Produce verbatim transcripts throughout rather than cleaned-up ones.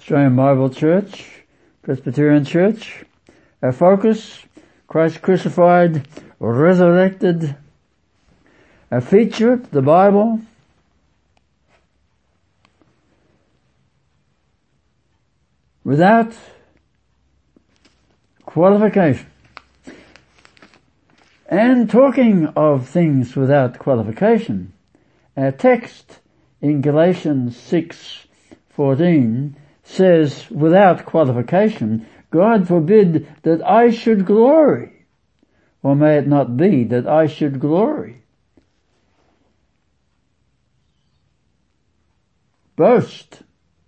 Australian Bible Church, Presbyterian Church. Our focus, Christ crucified, resurrected. Our feature, the Bible. Without qualification. And talking of things without qualification, our text in Galatians six fourteen says, without qualification, God forbid that I should glory. Or may it not be that I should glory? Boast.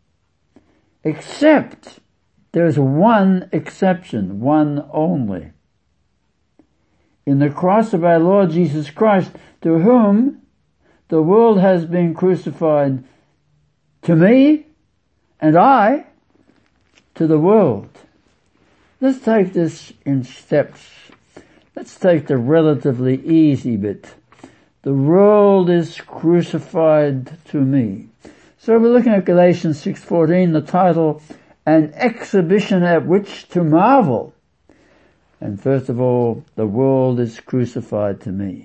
Except there is one exception, one only. In the cross of our Lord Jesus Christ, to whom the world has been crucified, to me, and I to the world. Let's take this in steps. Let's take the relatively easy bit. The world is crucified to me. So we're looking at Galatians six fourteen, the title, An Exhibition at Which to Marvel. And first of all, the world is crucified to me.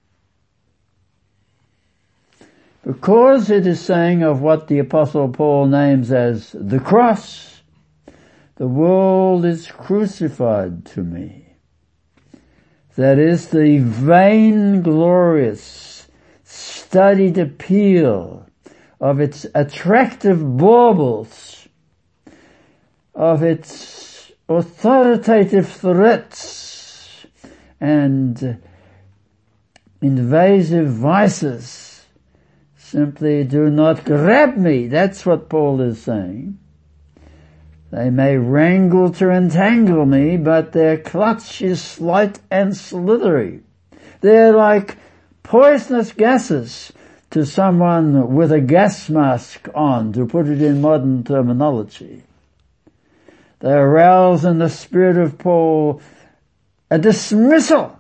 Because it is saying of what the Apostle Paul names as the cross, the world is crucified to me. That is the vainglorious, studied appeal of its attractive baubles, of its authoritative threats and invasive vices. Simply do not grab me. That's what Paul is saying. They may wrangle to entangle me, but their clutch is slight and slithery. They're like poisonous gases to someone with a gas mask on, to put it in modern terminology. They arouse in the spirit of Paul a dismissal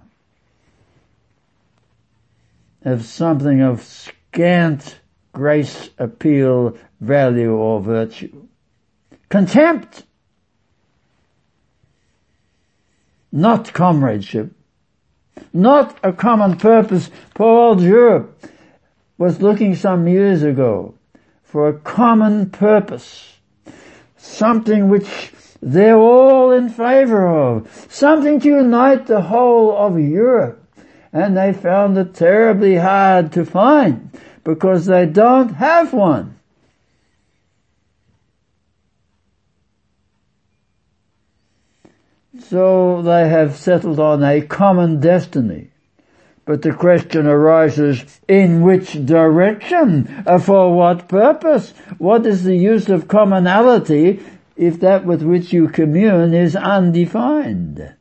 of something of scant grace, appeal, value, or virtue. Contempt, not comradeship, not a common purpose. Paul Durer was looking some years ago for a common purpose, something which they're all in favor of, something to unite the whole of Europe. And they found it terribly hard to find because they don't have one. So they have settled on a common destiny. But the question arises, in which direction? For what purpose? What is the use of commonality if that with which you commune is undefined?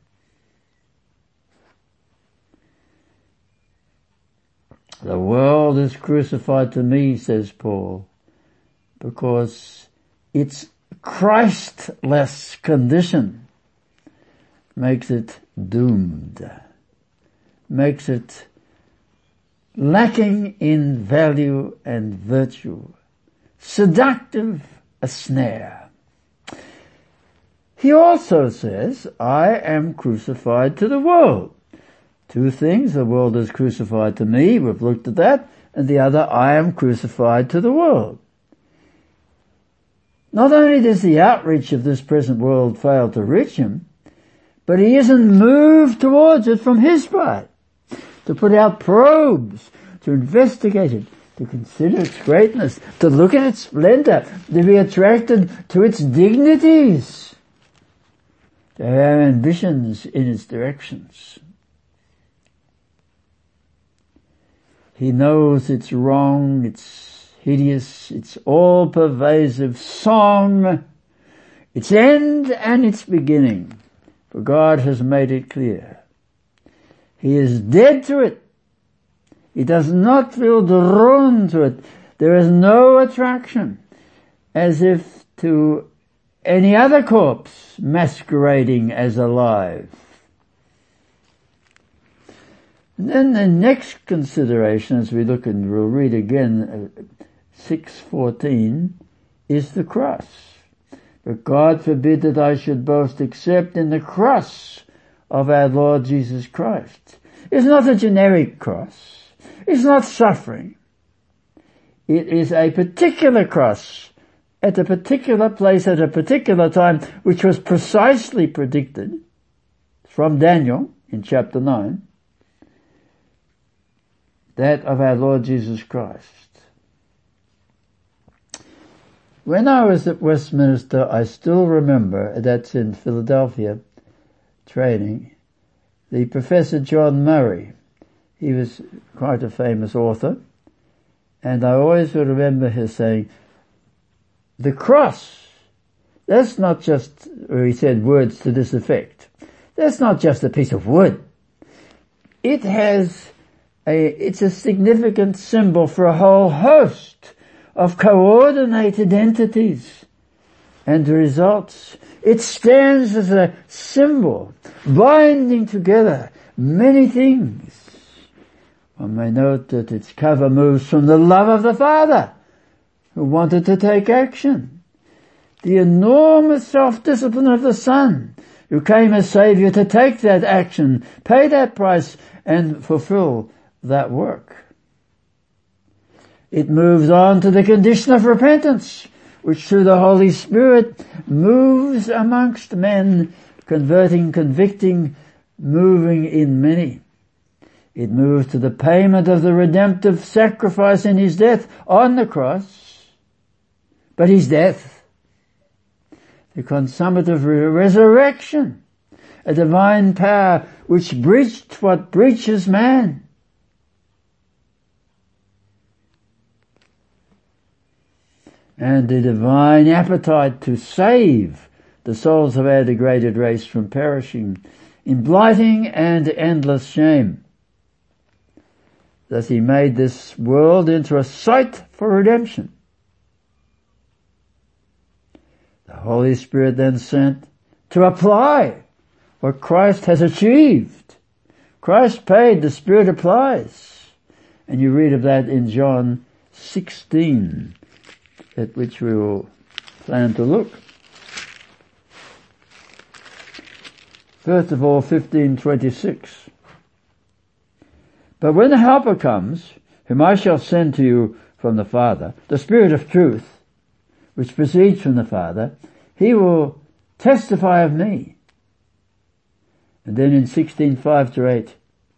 The world is crucified to me, says Paul, because its Christless condition makes it doomed, makes it lacking in value and virtue, seductive, a snare. He also says, I am crucified to the world. Two things, the world is crucified to me, we've looked at that, and the other, I am crucified to the world. Not only does the outreach of this present world fail to reach him, but he isn't moved towards it from his part, to put out probes, to investigate it, to consider its greatness, to look at its splendor, to be attracted to its dignities, to have ambitions in its directions. He knows it's wrong, it's hideous, it's all-pervasive song, its end and its beginning, for God has made it clear. He is dead to it. He does not feel drawn to it. There is no attraction, as if to any other corpse masquerading as alive. And then the next consideration, as we look and we'll read again, uh, six fourteen, is the cross. But God forbid that I should boast except in the cross of our Lord Jesus Christ. It's not a generic cross. It's not suffering. It is a particular cross at a particular place at a particular time, which was precisely predicted from Daniel in chapter nine, that of our Lord Jesus Christ. When I was at Westminster, I still remember, that's in Philadelphia, training, the Professor John Murray. He was quite a famous author, and I always will remember his saying, the cross, that's not just, or he said words to this effect, that's not just a piece of wood. It has a, it's a significant symbol for a whole host of coordinated entities and results. It stands as a symbol, binding together many things. One may note that its cover moves from the love of the Father, who wanted to take action, the enormous self-discipline of the Son, who came as Saviour to take that action, pay that price, and fulfill that work. It moves on to the condition of repentance, which through the Holy Spirit moves amongst men, converting, convicting, moving in many. It moves to the payment of the redemptive sacrifice in his death on the cross. But his death, the consummative resurrection, a divine power which breached what breaches man. And the divine appetite to save the souls of our degraded race from perishing in blighting and endless shame. Thus he made this world into a site for redemption. The Holy Spirit then sent to apply what Christ has achieved. Christ paid, the Spirit applies. And you read of that in John sixteen, at which we will plan to look. First of all, fifteen twenty-six. But when the Helper comes, whom I shall send to you from the Father, the Spirit of truth, which proceeds from the Father, he will testify of me. And then in sixteen five to eight,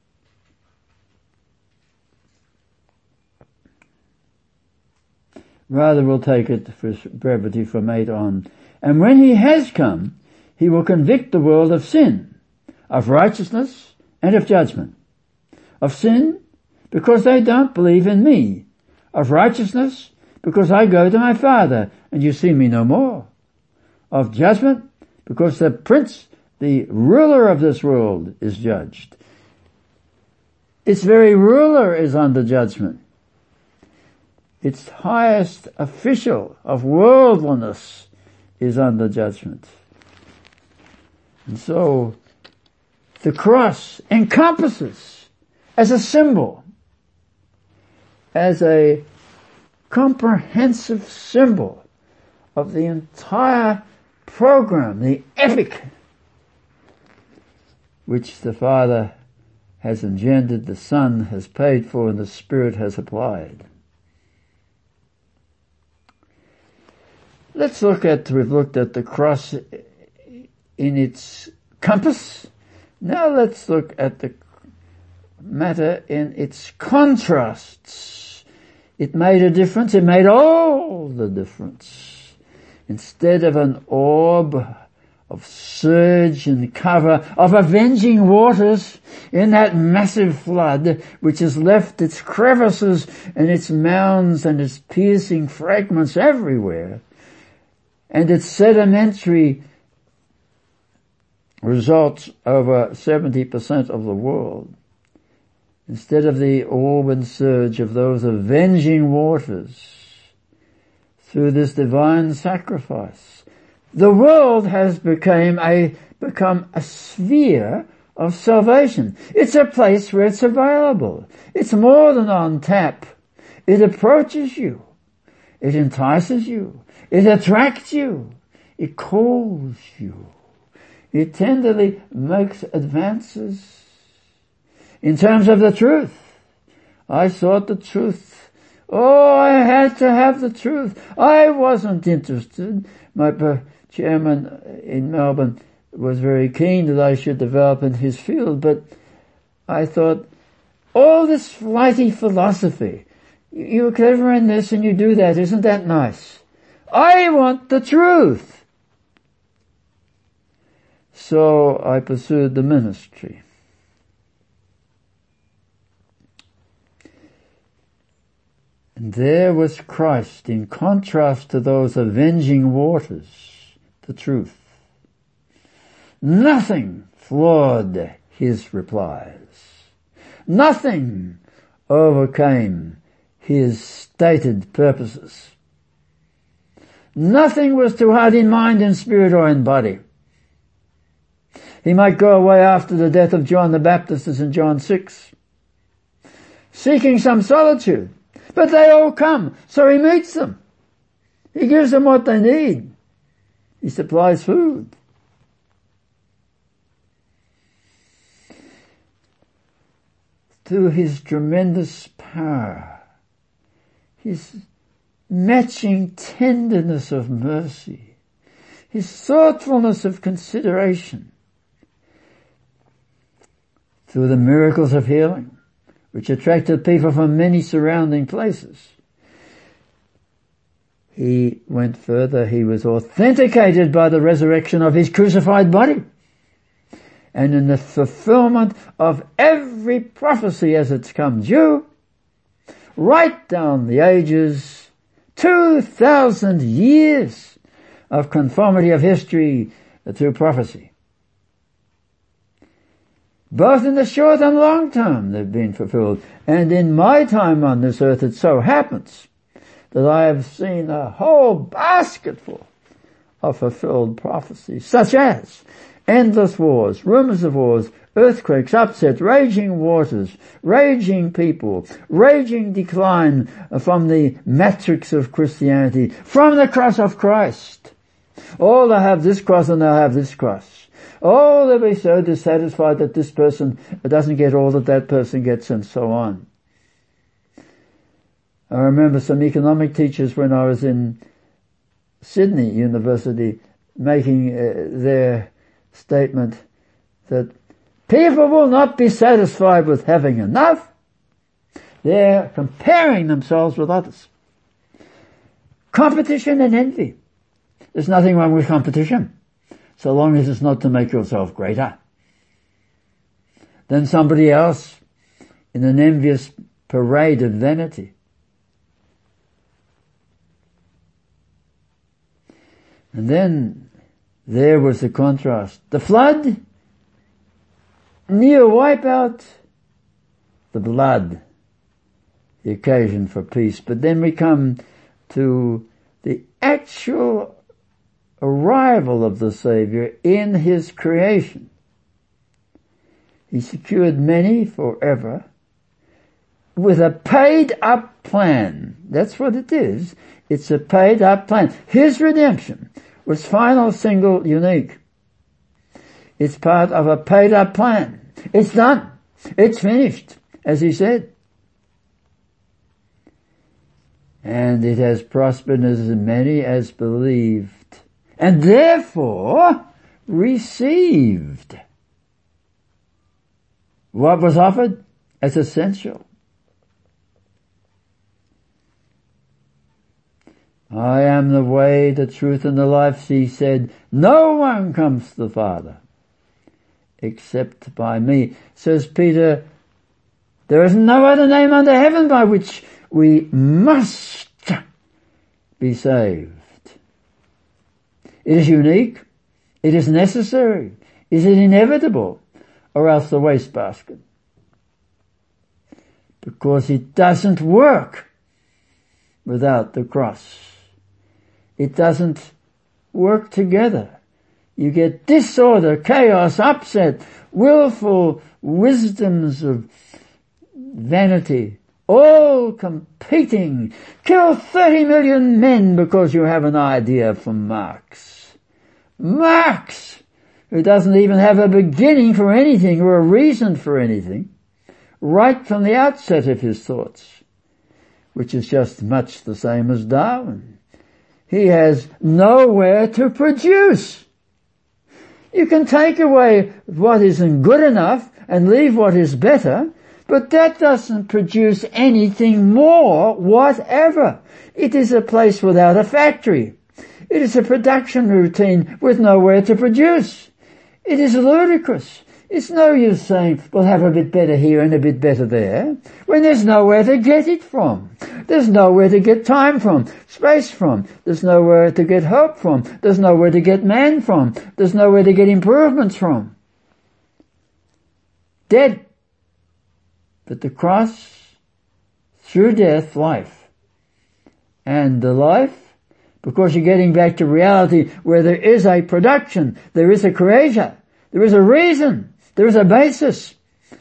rather we'll take it for brevity from eight on. And when he has come, he will convict the world of sin, of righteousness, and of judgment. Of sin, because they don't believe in me. Of righteousness, because I go to my Father, and you see me no more. Of judgment, because the prince, the ruler of this world, is judged. Its very ruler is under judgment. Its highest official of worldliness is under judgment. And so, the cross encompasses, as a symbol, as a comprehensive symbol of the entire program, the epic, which the Father has engendered, the Son has paid for, and the Spirit has applied. Let's look at, we've looked at the cross in its compass. Now let's look at the matter in its contrasts. It made a difference. It made all the difference. Instead of an orb of surge and cover, of avenging waters in that massive flood which has left its crevices and its mounds and its piercing fragments everywhere, and its sedimentary results over seventy percent of the world. Instead of the orb and surge of those avenging waters, through this divine sacrifice, the world has become a, become a sphere of salvation. It's a place where it's available. It's more than on tap. It approaches you. It entices you. It attracts you. It calls you. It tenderly makes advances. In terms of the truth, I sought the truth. Oh, I had to have the truth. I wasn't interested. My chairman in Melbourne was very keen that I should develop in his field, but I thought, all this flighty philosophy, you're clever in this and you do that, isn't that nice? I want the truth. So I pursued the ministry. And there was Christ in contrast to those avenging waters, the truth. Nothing flawed his replies. Nothing overcame his stated purposes. Nothing was too hard in mind, in spirit, or in body. He might go away after the death of John the Baptist, as in John six, seeking some solitude. But they all come, so he meets them. He gives them what they need. He supplies food. Through his tremendous power, his matching tenderness of mercy, his thoughtfulness of consideration, through the miracles of healing, which attracted people from many surrounding places. He went further. He was authenticated by the resurrection of his crucified body. And in the fulfillment of every prophecy as it's come due, right down the ages, two thousand years of conformity of history through prophecy. Both in the short and long term they've been fulfilled. And in my time on this earth it so happens that I have seen a whole basketful of fulfilled prophecies, such as endless wars, rumors of wars, earthquakes, upsets, raging waters, raging people, raging decline from the matrix of Christianity, from the cross of Christ. Oh, they'll have this cross and they'll have this cross. Oh, they'll be so dissatisfied that this person doesn't get all that that person gets, and so on. I remember some economic teachers when I was in Sydney University making uh, their statement that people will not be satisfied with having enough. They're comparing themselves with others. Competition and envy. There's nothing wrong with competition, so long as it's not to make yourself greater than somebody else in an envious parade of vanity. And then there was the contrast. The flood, near wipeout, the blood, the occasion for peace. But then we come to the actual arrival of the Savior in his creation. He secured many forever with a paid up plan. That's what it is. It's a paid up plan. His redemption was final, single, unique. It's part of a paid up plan. It's done. It's finished, as he said. And it has prospered as many as believed, and therefore received what was offered as essential. I am the way, the truth, and the life, he said. No one comes to the Father except by me. Says Peter, there is no other name under heaven by which we must be saved. It is unique. It is necessary. Is it inevitable? Or else the wastebasket? Because it doesn't work without the cross. It doesn't work together. You get disorder, chaos, upset, willful wisdoms of vanity, all competing. Kill thirty million men because you have an idea from Marx. Marx, who doesn't even have a beginning for anything or a reason for anything, right from the outset of his thoughts, which is just much the same as Darwin. He has nowhere to produce. You can take away what isn't good enough and leave what is better, but that doesn't produce anything more whatever. It is a place without a factory. It is a production routine with nowhere to produce. It is ludicrous. It's no use saying, we'll have a bit better here and a bit better there, when there's nowhere to get it from. There's nowhere to get time from, space from. There's nowhere to get hope from. There's nowhere to get man from. There's nowhere to get improvements from. Dead. But the cross, through death, life. And the life, because you're getting back to reality where there is a production, there is a creator, there is a reason, there is a basis.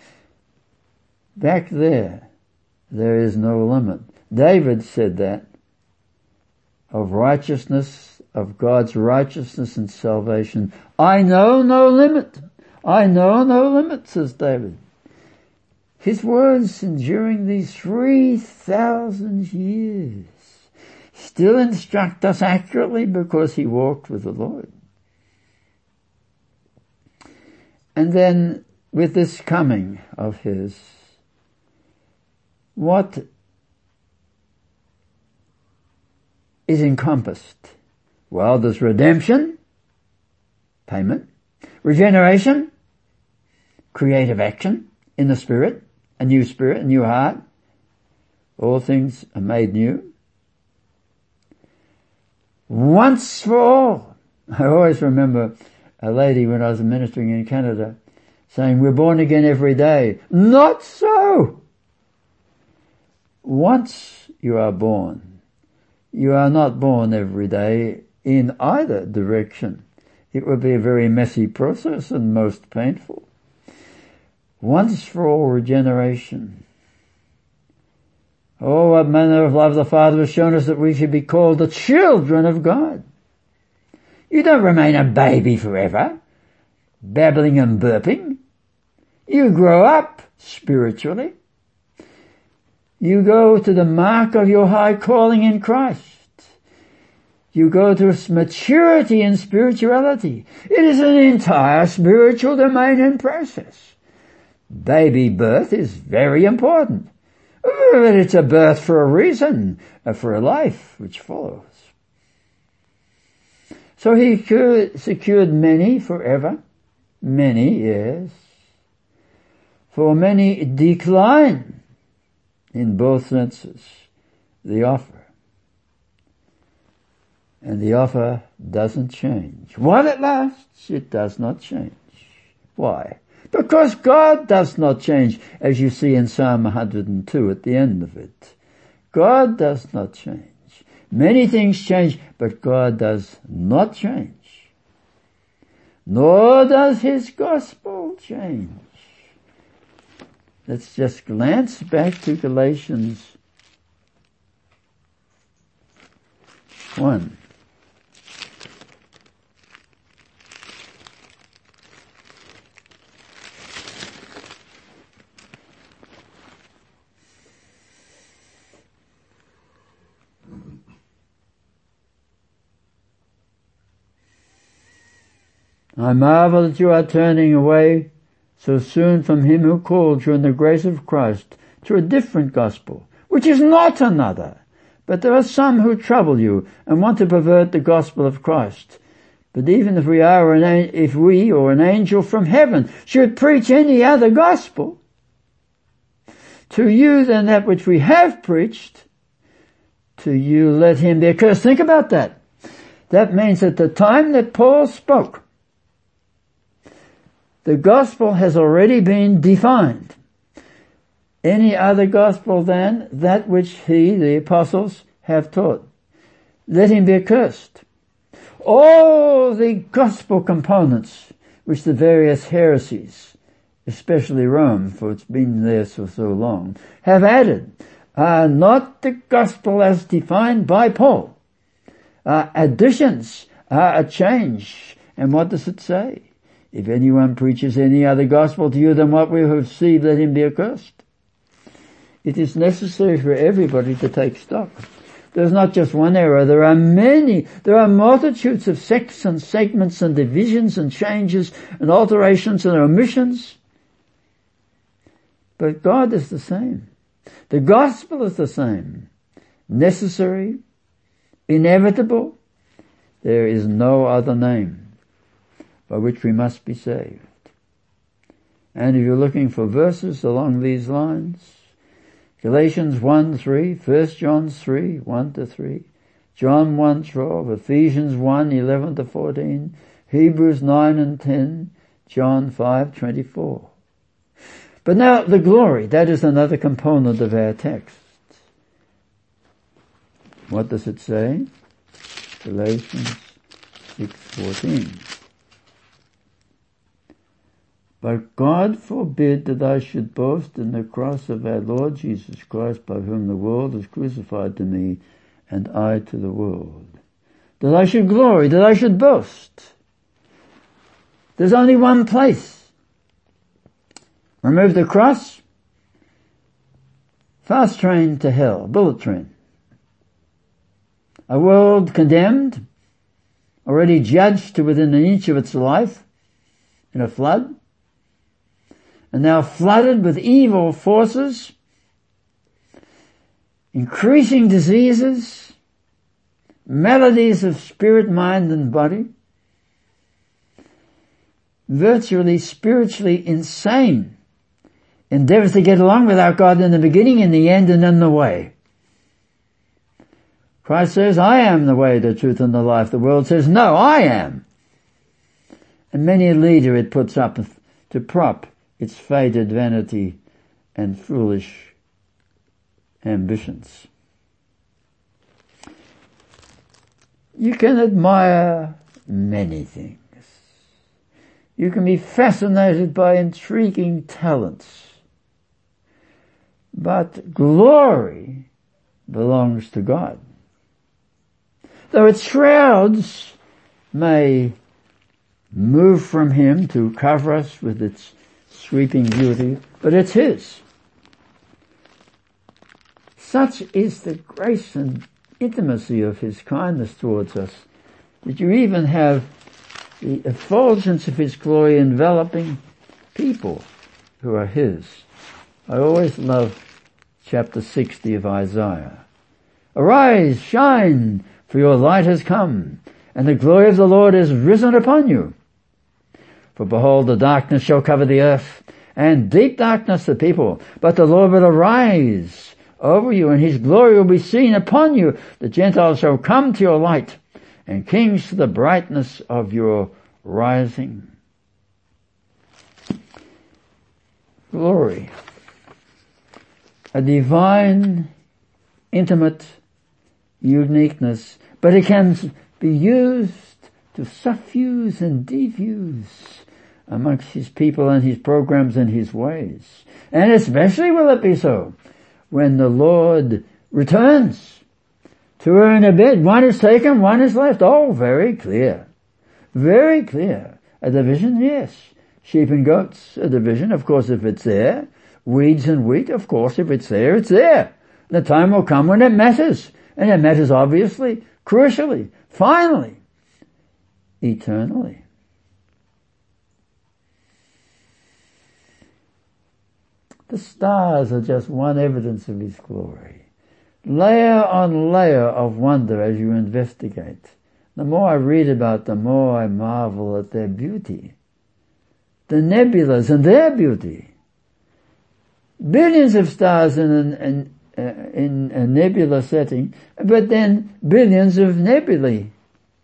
Back there, there is no limit. David said that of righteousness, of God's righteousness and salvation. I know no limit. I know no limit, says David. His words enduring these three thousand years still instruct us accurately because he walked with the Lord. And then with this coming of his, what is encompassed? Well, there's redemption, payment, regeneration, creative action in the Spirit, a new spirit, a new heart. All things are made new. Once for all. I always remember a lady when I was ministering in Canada saying, we're born again every day. Not so! Once you are born, you are not born every day in either direction. It would be a very messy process and most painful. Once for all regeneration. Oh, what manner of love the Father has shown us that we should be called the children of God. You don't remain a baby forever, babbling and burping. You grow up spiritually. You go to the mark of your high calling in Christ. You go to maturity in spirituality. It is an entire spiritual domain and process. Baby birth is very important. But it's a birth for a reason, for a life which follows. So he secured many forever, many, yes. For many decline, in both senses, the offer. And the offer doesn't change. While it lasts, it does not change. Why? Because God does not change, as you see in Psalm one hundred two at the end of it. God does not change. Many things change, but God does not change. Nor does his gospel change. Let's just glance back to Galatians one. I marvel that you are turning away so soon from him who called you in the grace of Christ to a different gospel, which is not another. But there are some who trouble you and want to pervert the gospel of Christ. But even if we are an, if we or an angel from heaven should preach any other gospel to you than that which we have preached, to you let him be accursed. Think about that. That means at the time that Paul spoke, the gospel has already been defined. Any other gospel than that which he, the apostles, have taught. Let him be accursed. All the gospel components which the various heresies, especially Rome, for it's been there for so long, have added, are not the gospel as defined by Paul. Are additions, are a change, And what does it say? If anyone preaches any other gospel to you than what we have received, let him be accursed. It is necessary for everybody to take stock. There's not just one error, there are many, there are multitudes of sects and segments and divisions and changes and alterations and omissions. But God is the same. The gospel is the same. Necessary, inevitable. There is no other name by which we must be saved. And if you're looking for verses along these lines, Galatians one three, First John three, one to three, John one twelve, Ephesians one eleven to fourteen, Hebrews nine and ten, John five twenty-four. But now the glory, that is another component of our text. What does it say? Galatians six fourteen. But God forbid that I should boast in the cross of our Lord Jesus Christ, by whom the world is crucified to me, and I to the world. That I should glory, that I should boast. There's only one place. Remove the cross, fast train to hell, bullet train. A world condemned, already judged to within an inch of its life in a flood, and now flooded with evil forces, increasing diseases, maladies of spirit, mind and body, virtually spiritually insane, endeavors to get along without God in the beginning, in the end, and in the way. Christ says, I am the way, the truth, and the life. The world says, no, I am. And many a leader it puts up to prop its faded vanity and foolish ambitions. You can admire many things. You can be fascinated by intriguing talents. But glory belongs to God. Though its shrouds may move from Him to cover us with its sweeping beauty, but it's His. Such is the grace and intimacy of His kindness towards us, that you even have the effulgence of His glory enveloping people who are His. I always love chapter sixty of Isaiah. Arise, shine, for your light has come, and the glory of the Lord is risen upon you. For behold, the darkness shall cover the earth, and deep darkness the people. But the Lord will arise over you, and His glory will be seen upon you. The Gentiles shall come to your light, and kings to the brightness of your rising. Glory. A divine, intimate uniqueness, but it can be used to suffuse and diffuse amongst His people and His programs and His ways. And especially will it be so when the Lord returns to earn a bed. One is taken, one is left. Oh, very clear. Very clear. A division, yes. Sheep and goats, a division, of course, if it's there. Weeds and wheat, of course, if it's there, it's there. The time will come when it matters. And it matters obviously, crucially, finally, eternally. The stars are just one evidence of His glory. Layer on layer of wonder as you investigate. The more I read about, the more I marvel at their beauty. The nebulas and their beauty. Billions of stars in an, an, uh, in a nebula setting, but then billions of nebulae.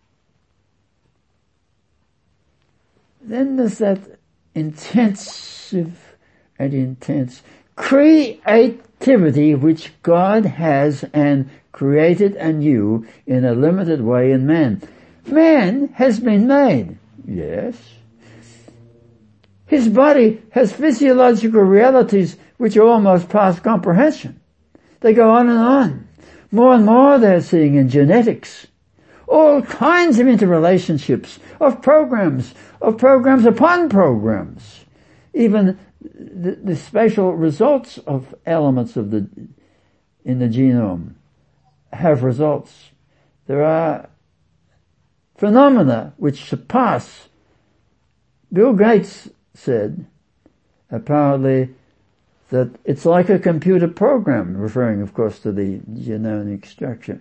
Then there's that intensive and intense creativity which God has and created anew in a limited way in man. Man has been made, yes. His body has physiological realities which are almost past comprehension. They go on and on. More and more they're seeing in genetics. all kinds of interrelationships, of programs, of programs upon programs. Even the, the spatial results of elements of the, in the genome have results. There are phenomena which surpass. Bill Gates said, apparently, that it's like a computer program, referring, of course, to the genomic structure.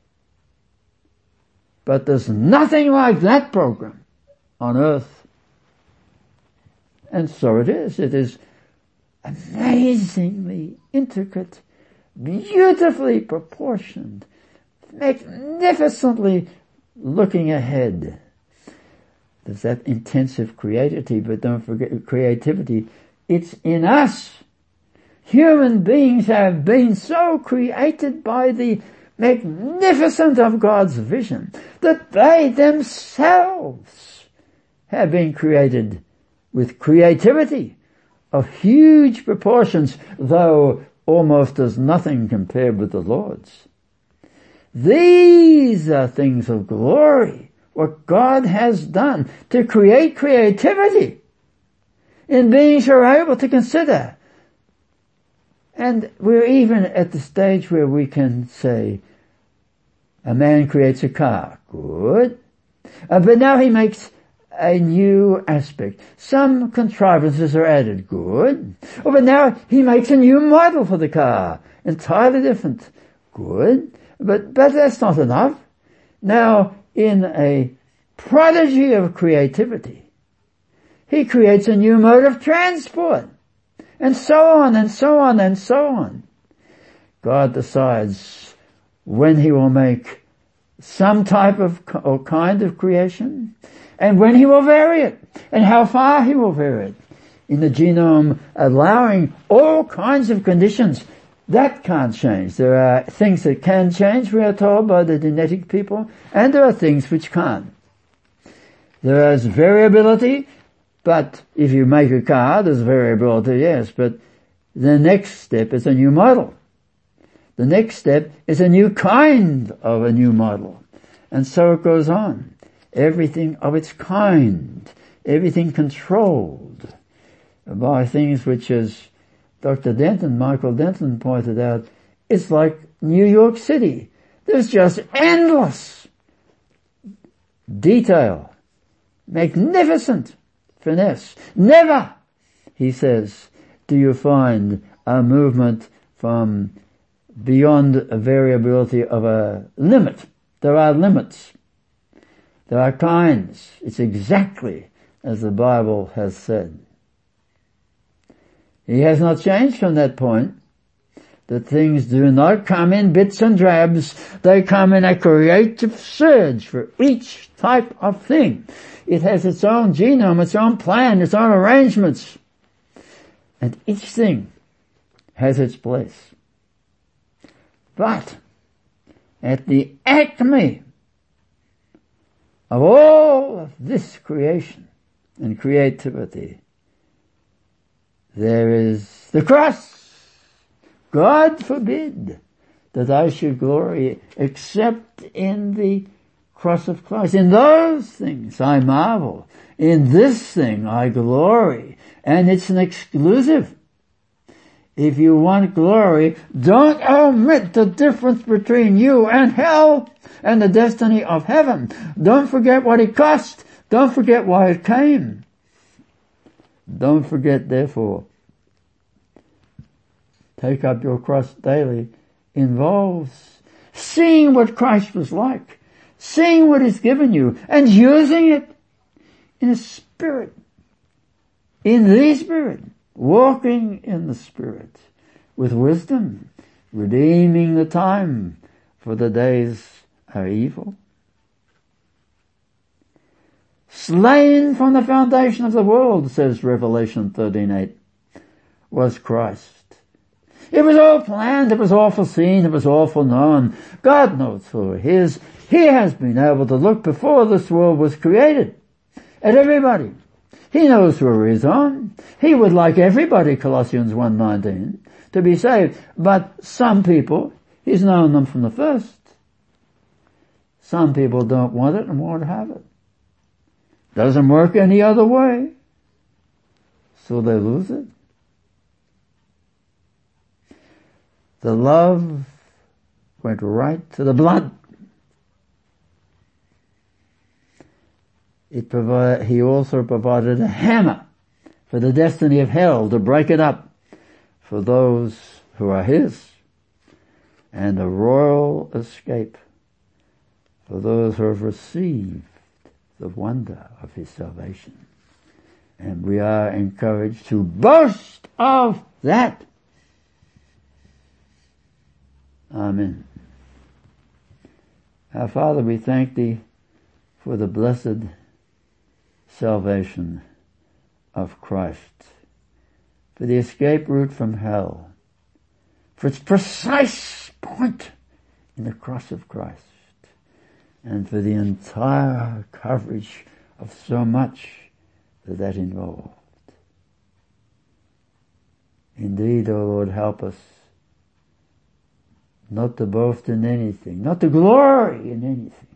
But there's nothing like that program on Earth. And so it is. It is amazingly intricate, beautifully proportioned, magnificently looking ahead. There's that intensive creativity, but don't forget creativity. It's in us. Human beings have been so created by the magnificence of God's vision that they themselves have been created with creativity of huge proportions, though almost as nothing compared with the Lord's. These are things of glory, what God has done to create creativity in beings who are able to consider. And we're even at the stage where we can say, a man creates a car. Good. Uh, but now he makes a new aspect. Some contrivances are added. Good. Oh, but now he makes a new model for the car. Entirely different. Good. But, but that's not enough. Now, in a prodigy of creativity, he creates a new mode of transport. And so on, and so on, and so on. God decides when he will make some type of or kind of creation, and when he will vary it, and how far he will vary it. In the genome, allowing all kinds of conditions. That can't change. There are things that can change, we are told by the genetic people, and there are things which can't. There is variability, but if you make a car, there's variability, yes, but the next step is a new model. The next step is a new kind of a new model. And so it goes on. Everything of its kind. Everything controlled by things which, as Doctor Denton, Michael Denton pointed out, it's like New York City. There's just endless detail. Magnificent finesse. Never, he says, do you find a movement from beyond a variability of a limit. There are limits. There are kinds. It's exactly as the Bible has said. He has not changed from that point, that things do not come in bits and drabs. They come in a creative surge for each type of thing. It has its own genome, its own plan, its own arrangements. And each thing has its place. But at the acme of all of this creation and creativity, there is the cross. God forbid that I should glory except in the cross of Christ. In those things I marvel. In this thing I glory. And it's an exclusive. If you want glory, don't omit the difference between you and hell and the destiny of heaven. Don't forget what it cost. Don't forget why it came. Don't forget, therefore, take up your cross daily involves seeing what Christ was like, seeing what He's given you, and using it in a spirit, in the Spirit, walking in the Spirit, with wisdom, redeeming the time, for the days are evil. Slain from the foundation of the world, says Revelation thirteen eight, was Christ. It was all planned, it was all foreseen, it was all foreknown. God knows who He is. He has been able to look before this world was created at everybody. He knows who He is on. He would like everybody, Colossians one nineteen, to be saved. But some people, He's known them from the first. Some people don't want it and won't have it. Doesn't work any other way. So they lose it. The love went right to the blood. It provide, he also provided a hammer for the destiny of hell to break it up for those who are his, and a royal escape for those who have received the wonder of his salvation. And we are encouraged to boast of that. Amen. Our Father, we thank thee for the blessed salvation of Christ, for the escape route from hell, for its precise point in the cross of Christ, and for the entire coverage of so much that that involved. Indeed, O Lord, help us not to boast in anything, not to glory in anything,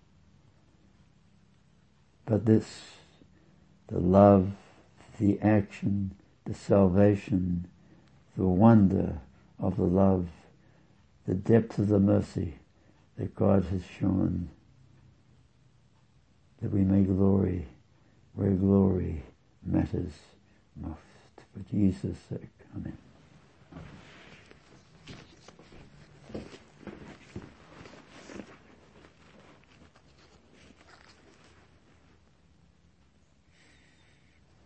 but this, the love, the action, the salvation, the wonder of the love, the depth of the mercy that God has shown, that we may glory where glory matters most. For Jesus' sake.